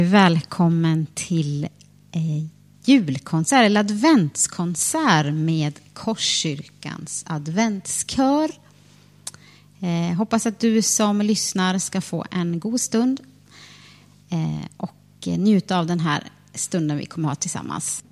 Välkommen till julkonsert eller adventskonsert med Korskyrkans adventskör. Hoppas att du som lyssnar ska få en god stund och njuta av den här stunden vi kommer ha tillsammans.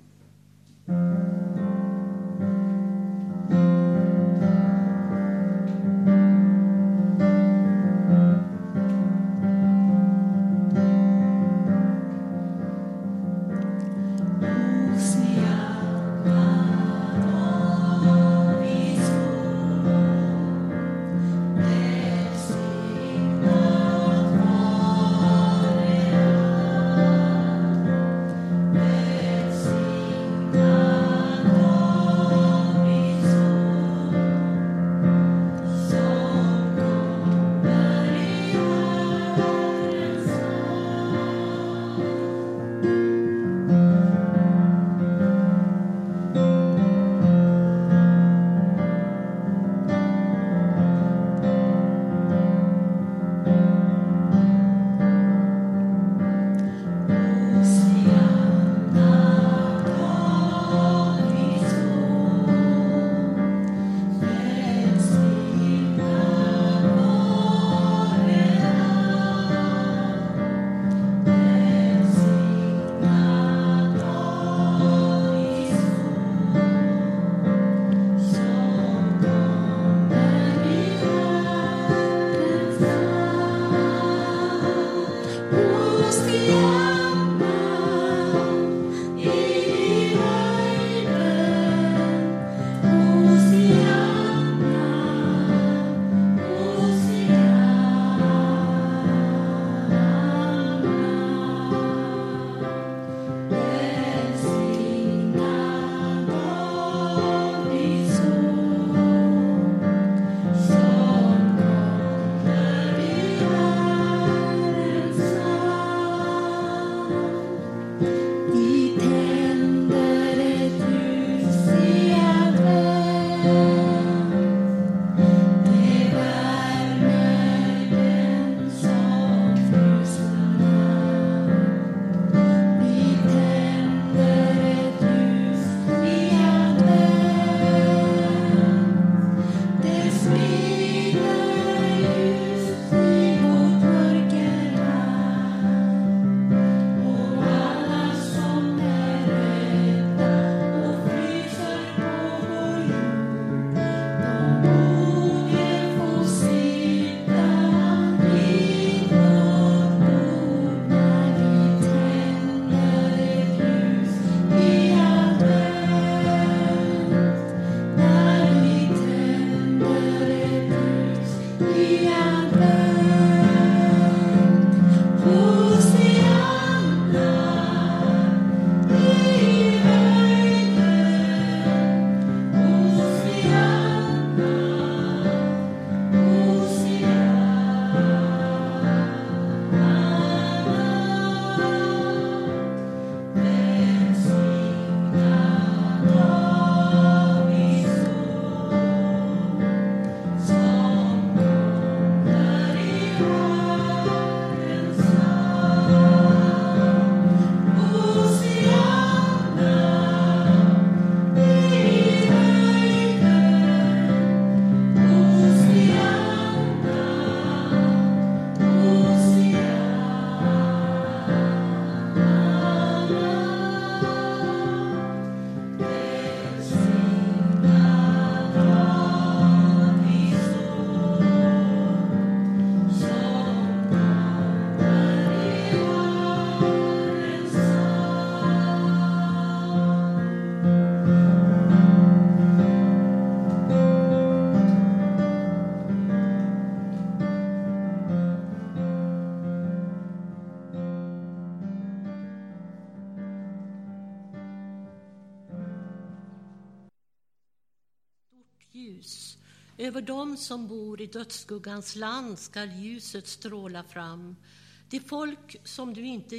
Ljus. Över dem som bor i dödsskuggans land skall ljuset stråla fram. Det folk som du inte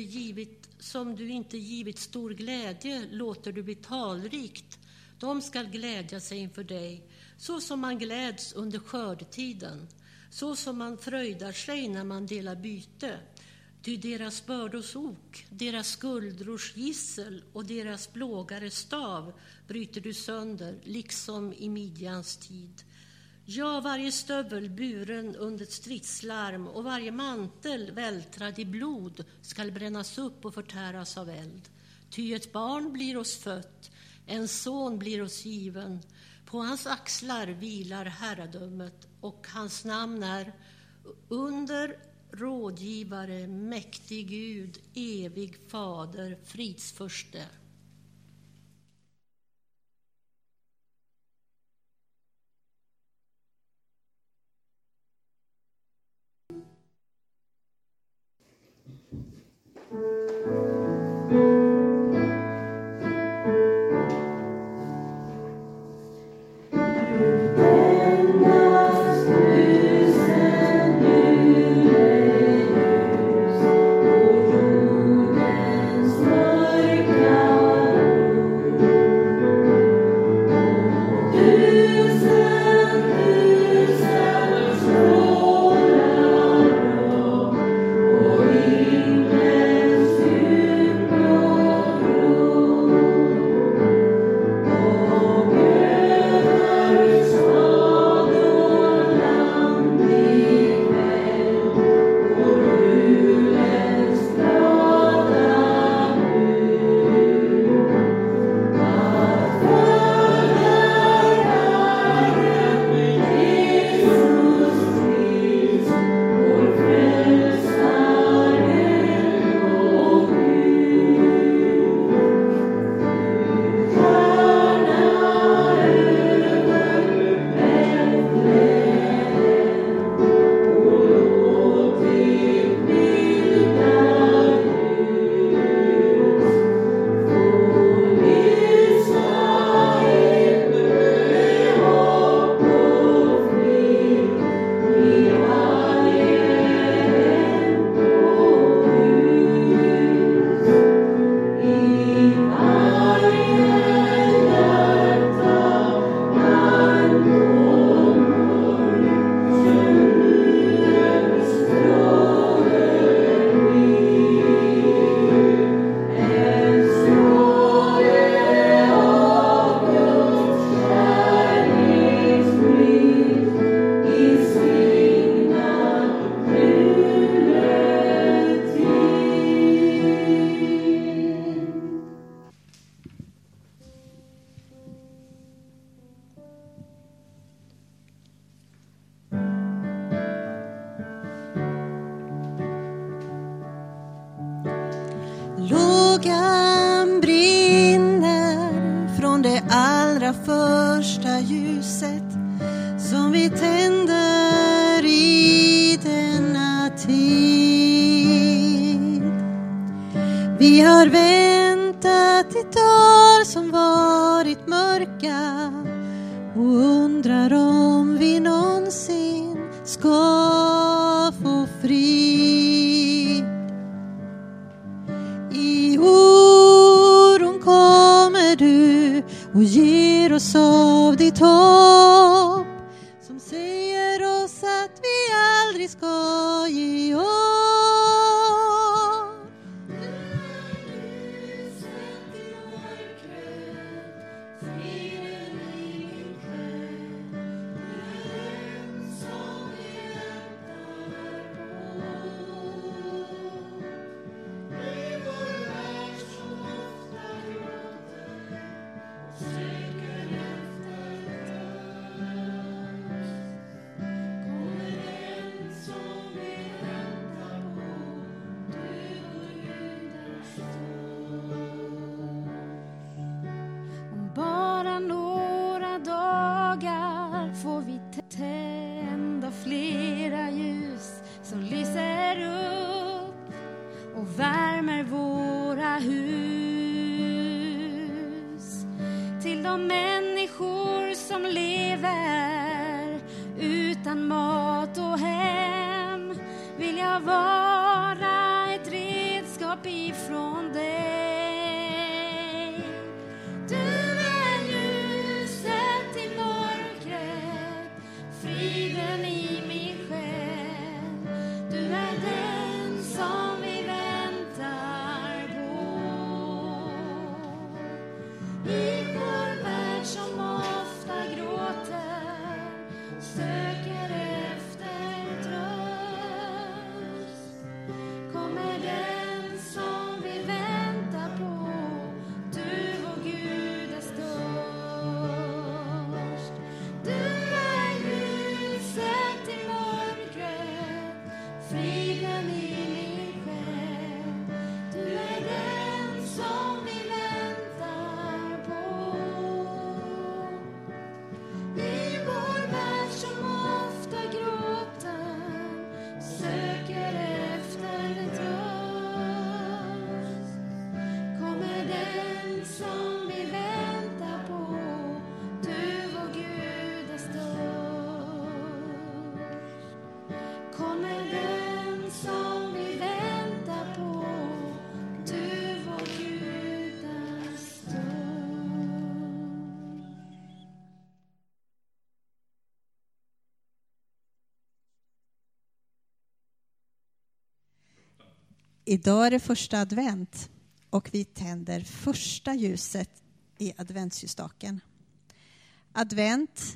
givit stor glädje låter du bli talrikt. De skall glädja sig inför dig, så som man gläds under skördetiden, så som man fröjdar sig när man delar byte. Ty deras bördors ok, deras skuldrors gissel och deras plågares stav bryter du sönder, liksom i Midjans tid. Ja, varje stövel buren under ett stridslarm och varje mantel vältrad i blod skall brännas upp och förtäras av eld. Ty ett barn blir oss fött, en son blir oss given. På hans axlar vilar herradömet och hans namn är under rådgivare, mäktig Gud, evig fader, fridsförste. Lågan brinner från det allra första ljuset som vi tänder i denna tid. Vi har väntat i dagar som varit mörka och undrar om vi någonsin ska få frid. I oron kommer du och ger oss av ditt hopp som säger oss att vi aldrig ska ge upp. Bara några dagar får vi tända flera ljus som lyser upp och värmer våra hus. Till de människor som lever utan mat och hem vill jag vara ett redskap ifrån dig. Friden i min själ, du är den som vill Idag är det första advent och vi tänder första ljuset i adventsljusstaken. Advent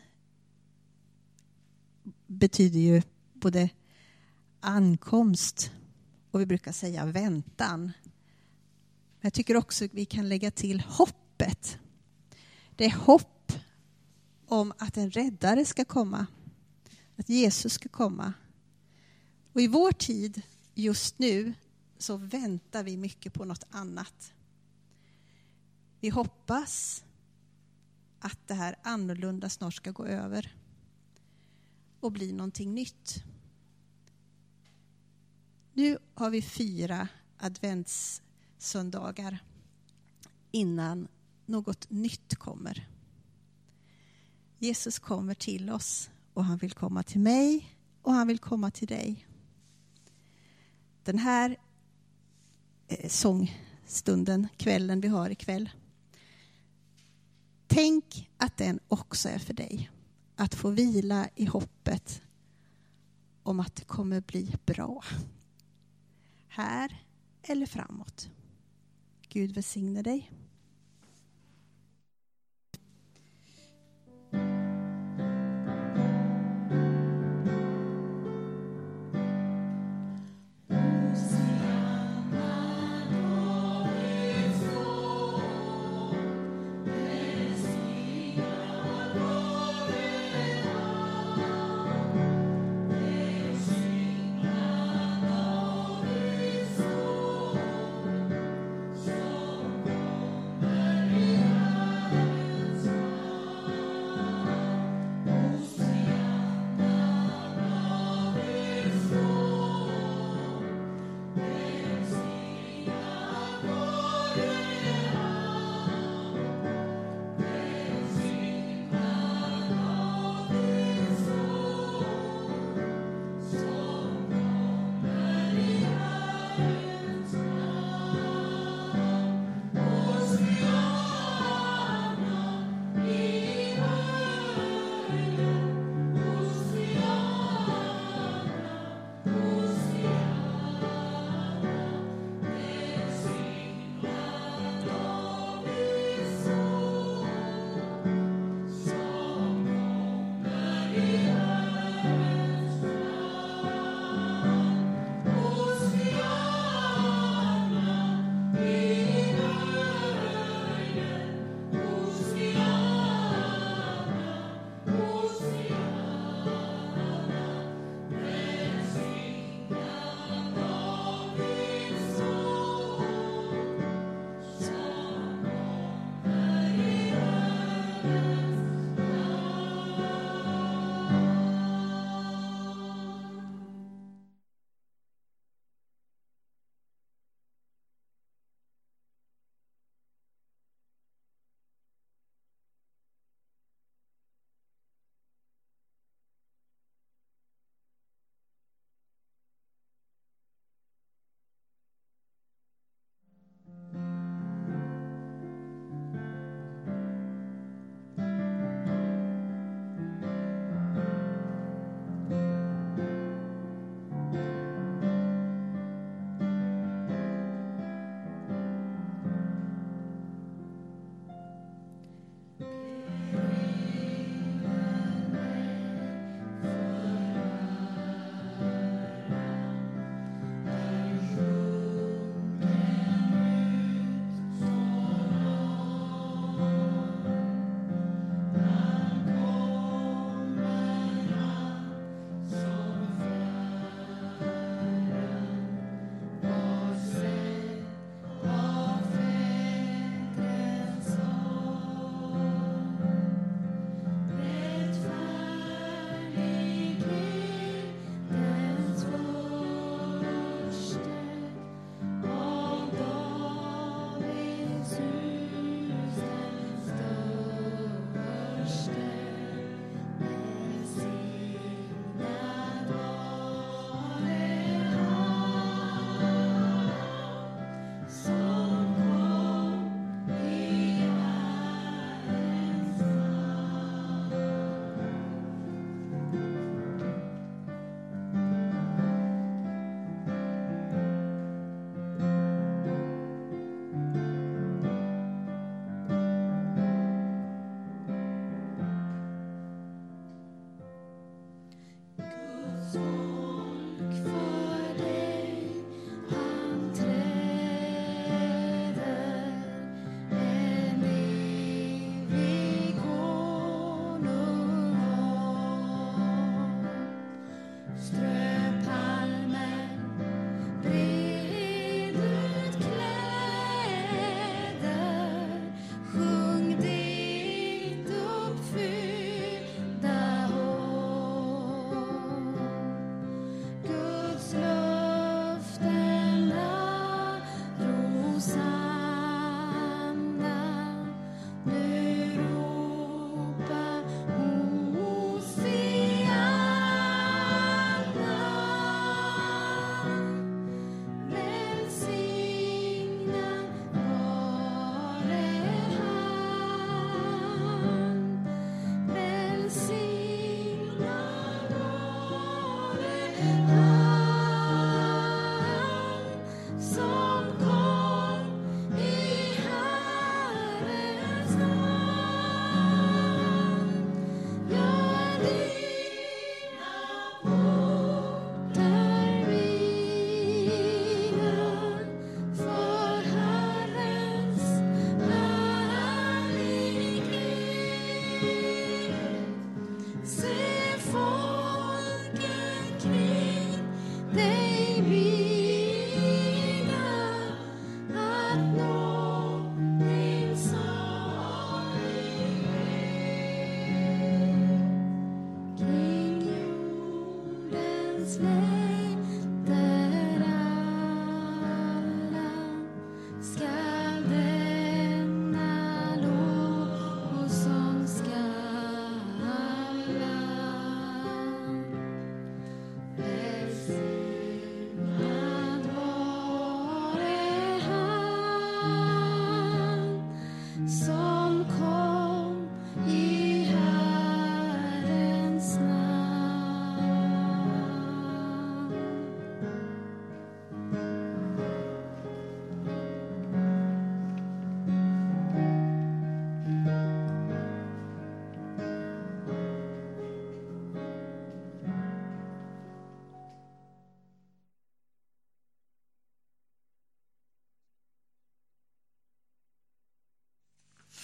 betyder ju både ankomst och vi brukar säga väntan. Men jag tycker också att vi kan lägga till hoppet. Det är hopp om att en räddare ska komma. Att Jesus ska komma. Och i vår tid just nu så väntar vi mycket på något annat. Vi hoppas att det här annorlunda snart ska gå över och bli någonting nytt. Nu har vi 4 adventssöndagar innan något nytt kommer. Jesus kommer till oss och han vill komma till mig och han vill komma till dig. Den här sångstunden, kvällen vi har ikväll. Tänk att den också är för dig. Att få vila i hoppet om att det kommer bli bra. Här eller framåt. Gud välsigne dig.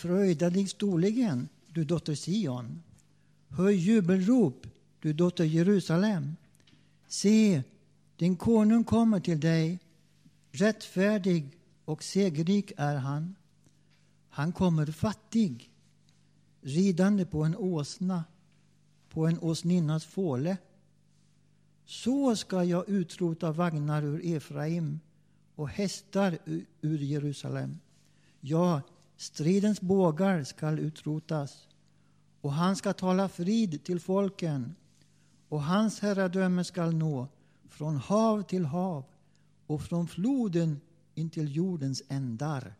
Fröjda dig storligen, du dotter Sion. Höj jubelrop, du dotter Jerusalem. Se, din konung kommer till dig. Rättfärdig och segerrik är han. Han kommer fattig, ridande på en åsna, på en åsninnas fåle. Så ska jag utrota vagnar ur Efraim och hästar ur Jerusalem. Ja, stridens bågar skall utrotas, och han ska tala frid till folken, och hans herradöme skall nå från hav till hav och från floden in till jordens ändar.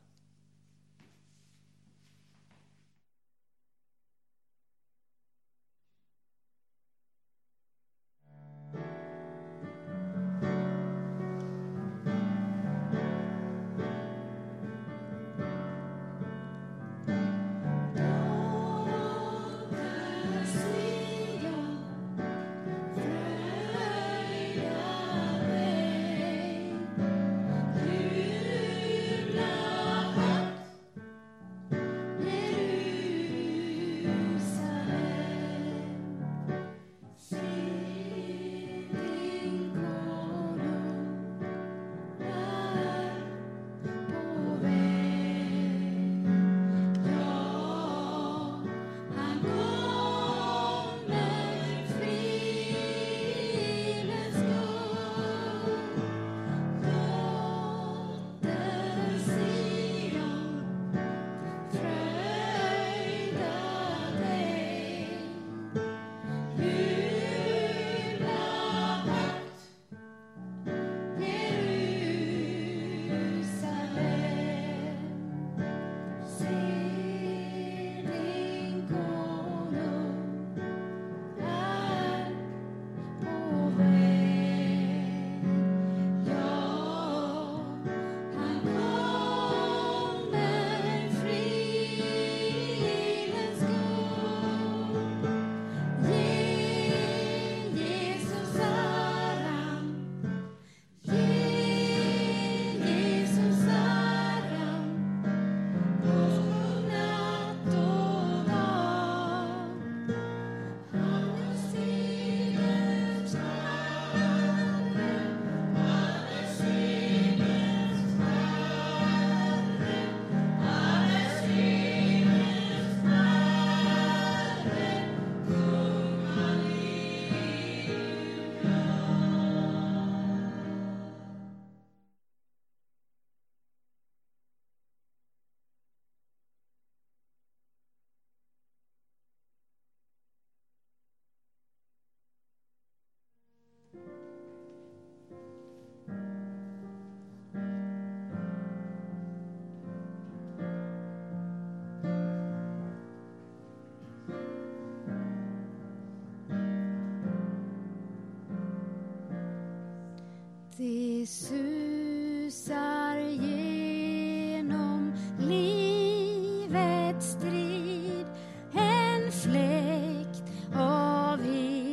Det susar genom livets strid, en fläkt av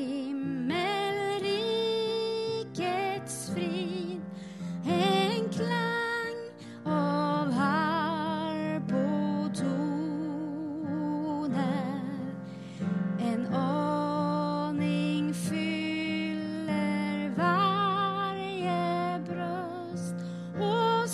himmelrikets frid, en klang av harpotoner, en aning fyller varje bröst och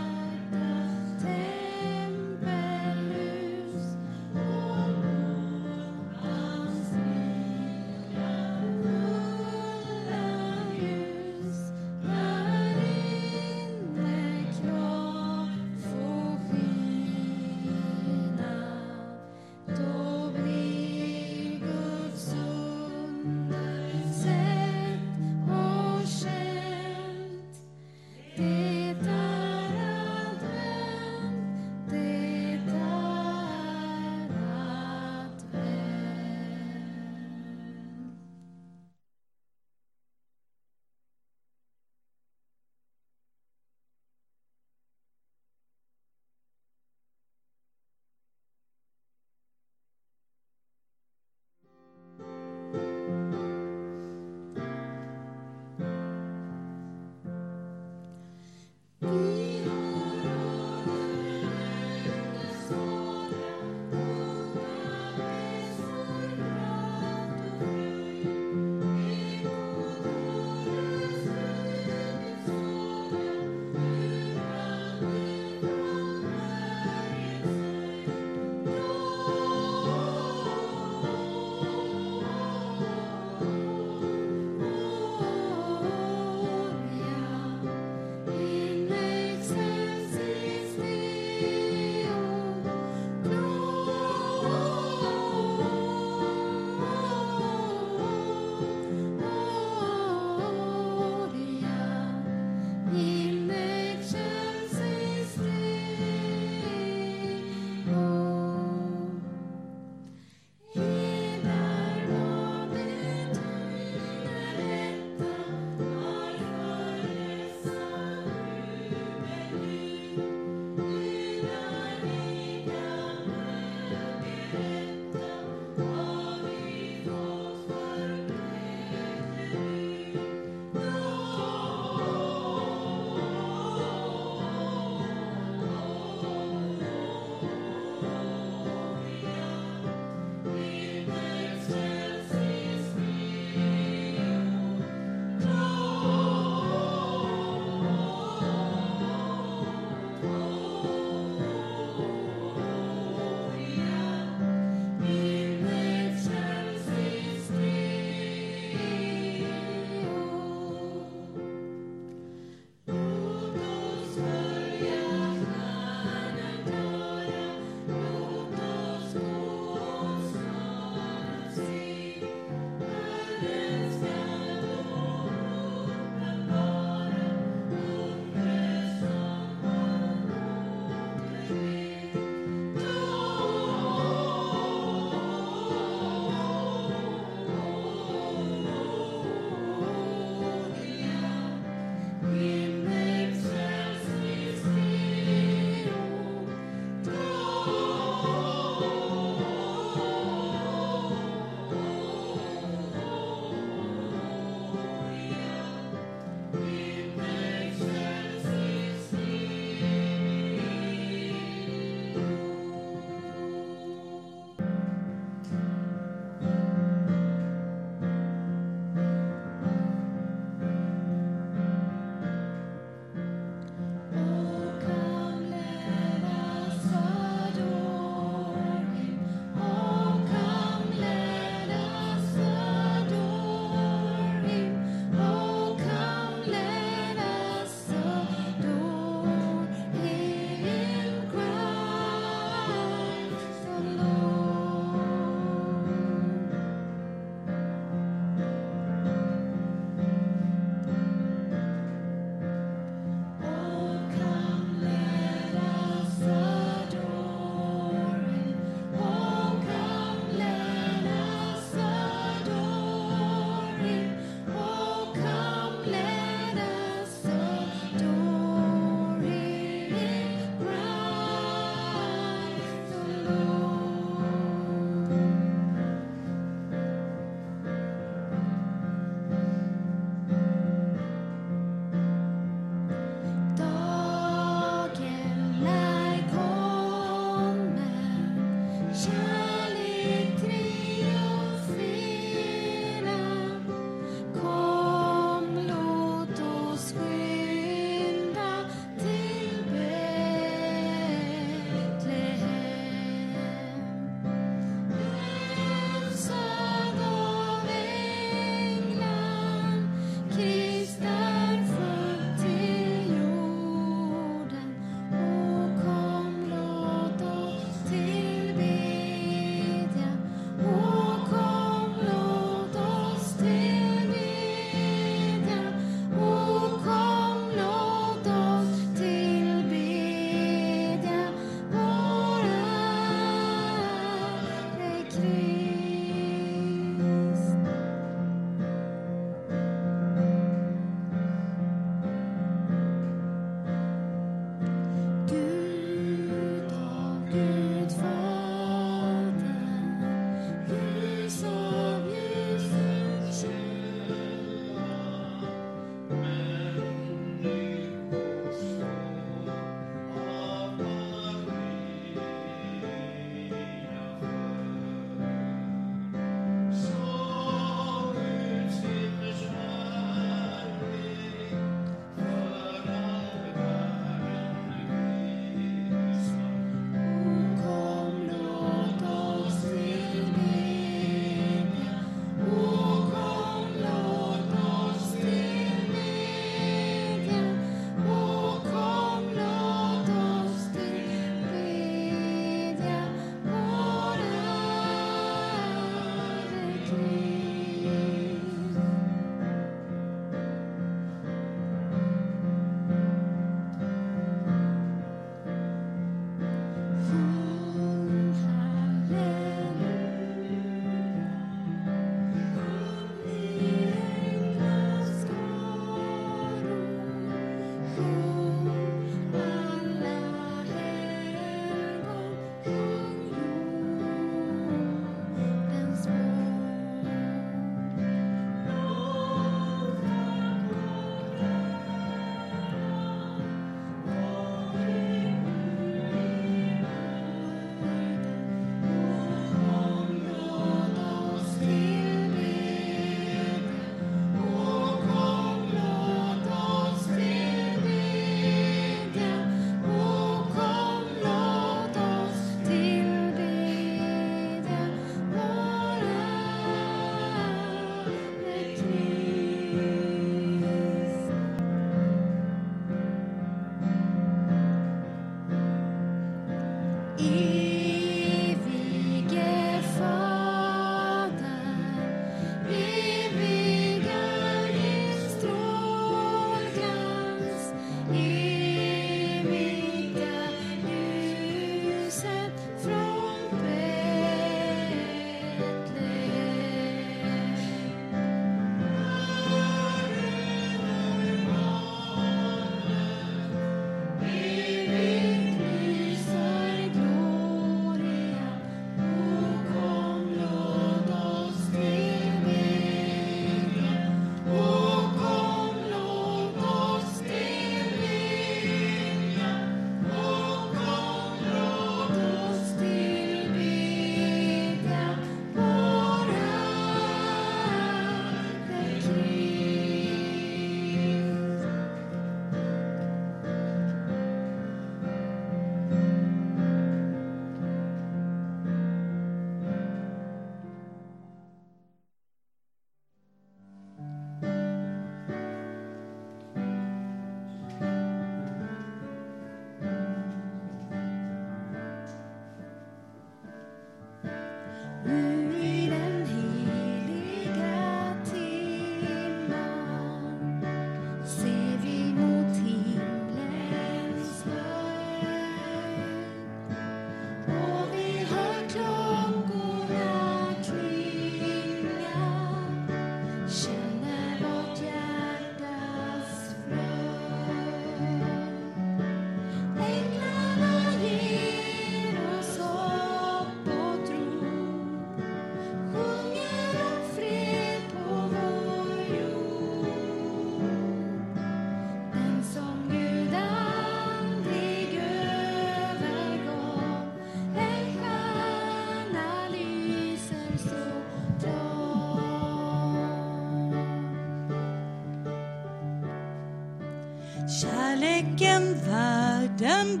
Kärleken världen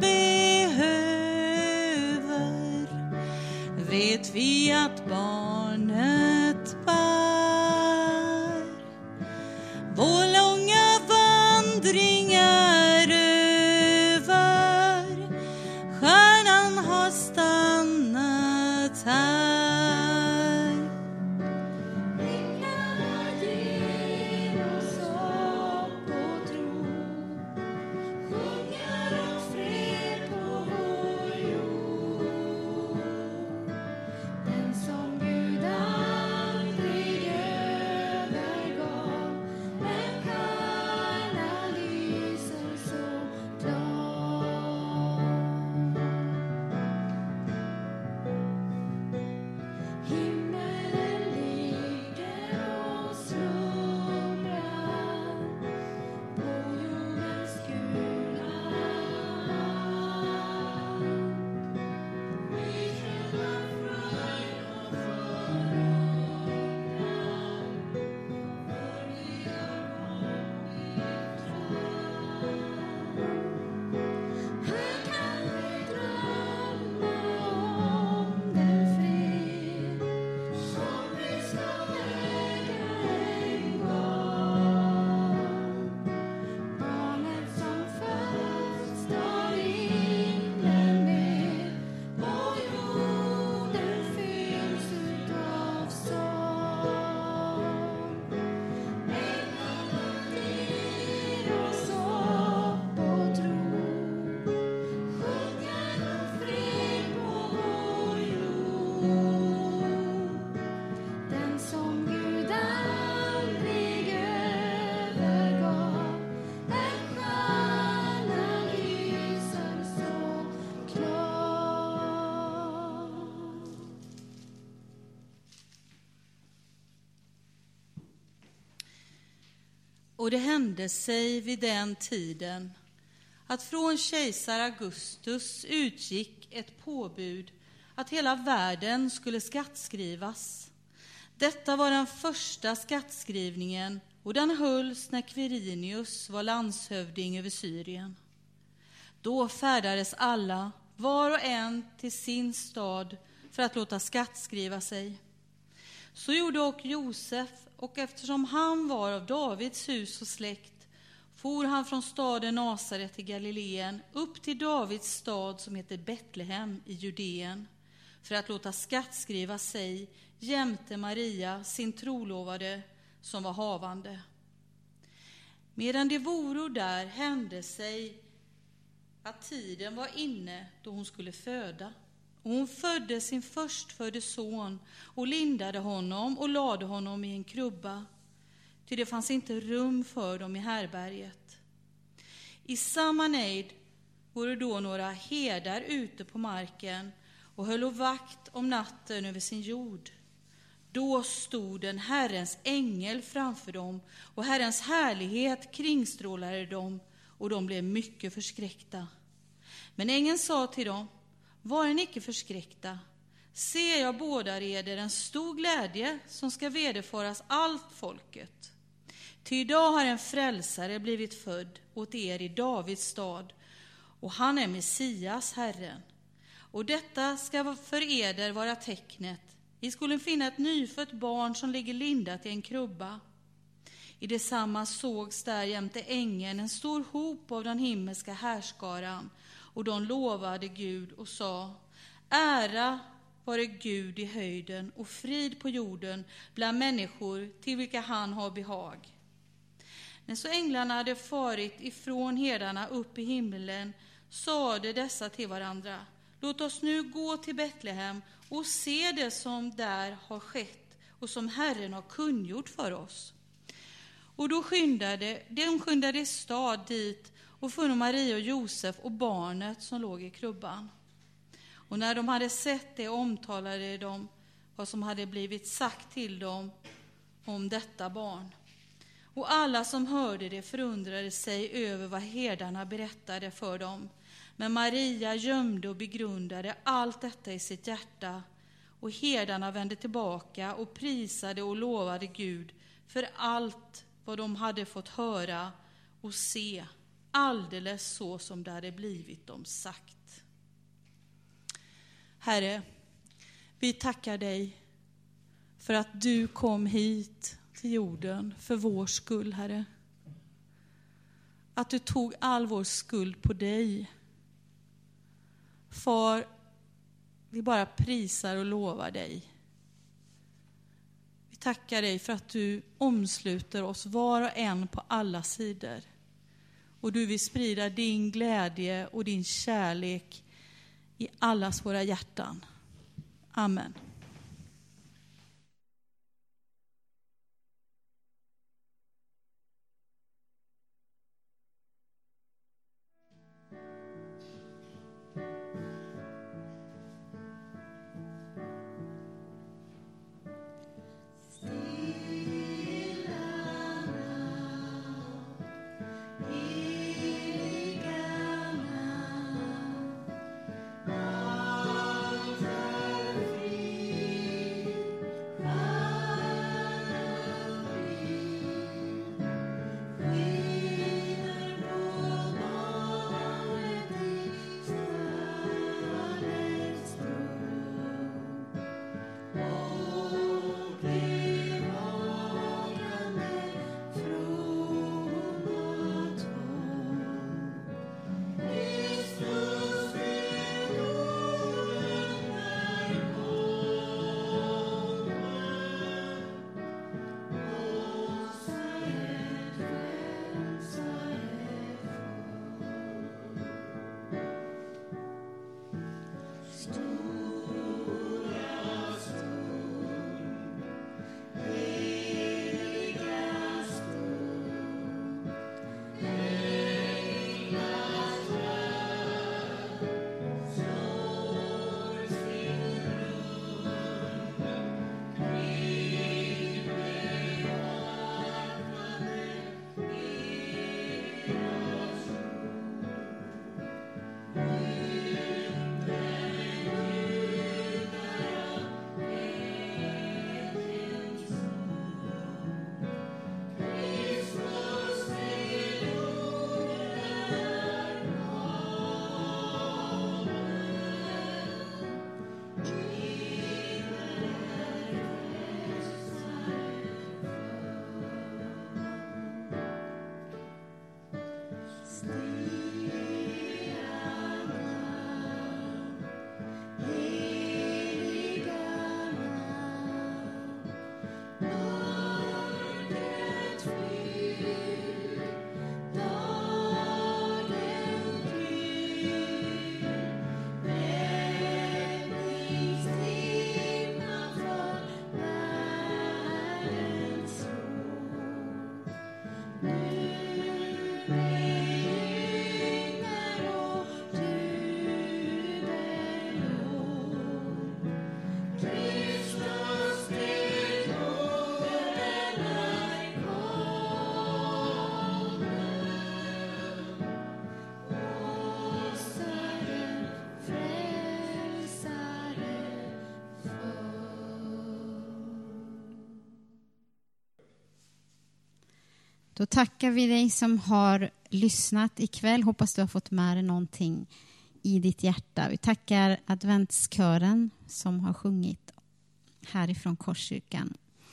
behöver vet vi att barnet bär. Vår långa vandring är över, stjärnan har stannat här. Och det hände sig vid den tiden att från kejsar Augustus utgick ett påbud att hela världen skulle skattskrivas. Detta var den första skattskrivningen och den hölls när Quirinius var landshövding över Syrien. Då färdades alla, var och en till sin stad för att låta skattskriva sig. Så gjorde också Josef, och eftersom han var av Davids hus och släkt for han från staden Nasaret i Galileen upp till Davids stad som heter Betlehem i Judeen för att låta skattskriva sig jämte Maria, sin trolovade, som var havande. Medan de voro där hände sig att tiden var inne då hon skulle föda. Och hon födde sin förstfödde son och lindade honom och lade honom i en krubba, ty det fanns inte rum för dem i härberget. I samma nejd vore då några herdar ute på marken och höll vakt om natten över sin jord. Då stod en Herrens ängel framför dem, och Herrens härlighet kringstrålade dem, och de blev mycket förskräckta. Men ängeln sa till dem: var icke förskräckta. Se, jag bådar eder en stor glädje som ska vederfaras allt folket. Ty idag har en frälsare blivit född åt er i Davids stad, och han är Messias, Herren. Och detta ska för eder vara tecknet. I skulle finna ett nyfött barn som ligger lindat i en krubba. I detsamma sågs där jämte ängeln en stor hop av den himmelska härskaran, och de lovade Gud och sa: ära vare Gud i höjden och frid på jorden bland människor till vilka han har behag. När så änglarna hade farit ifrån herdarna upp i himlen, sade dessa till varandra: låt oss nu gå till Betlehem och se det som där har skett och som Herren har kungjort för oss. Och då skyndade stad dit och fann Maria och Josef och barnet som låg i krubban. Och när de hade sett det omtalade de vad som hade blivit sagt till dem om detta barn. Och alla som hörde det förundrade sig över vad herdarna berättade för dem. Men Maria gömde och begrundade allt detta i sitt hjärta. Och herdarna vände tillbaka och prisade och lovade Gud för allt vad de hade fått höra och se, alldeles så som det hade blivit dem sagt. Herre, vi tackar dig för att du kom hit till jorden för vår skull, Herre. Att du tog all vår skuld på dig. Far, vi bara prisar och lovar dig. Vi tackar dig för att du omsluter oss var och en på alla sidor. Och du vill sprida din glädje och din kärlek i allas våra hjärtan. Amen. Då tackar vi dig som har lyssnat ikväll. Hoppas du har fått med dig någonting i ditt hjärta. Vi tackar adventskören som har sjungit härifrån Korskyrkan.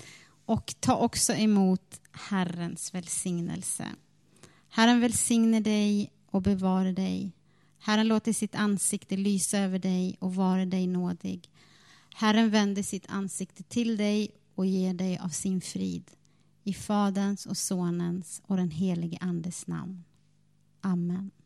Och ta också emot Herrens välsignelse. Herren välsigne dig och bevara dig. Herren låter sitt ansikte lysa över dig och vara dig nådig. Herren vänder sitt ansikte till dig och ger dig av sin frid. I Faderns och Sonens och den helige Andes namn. Amen.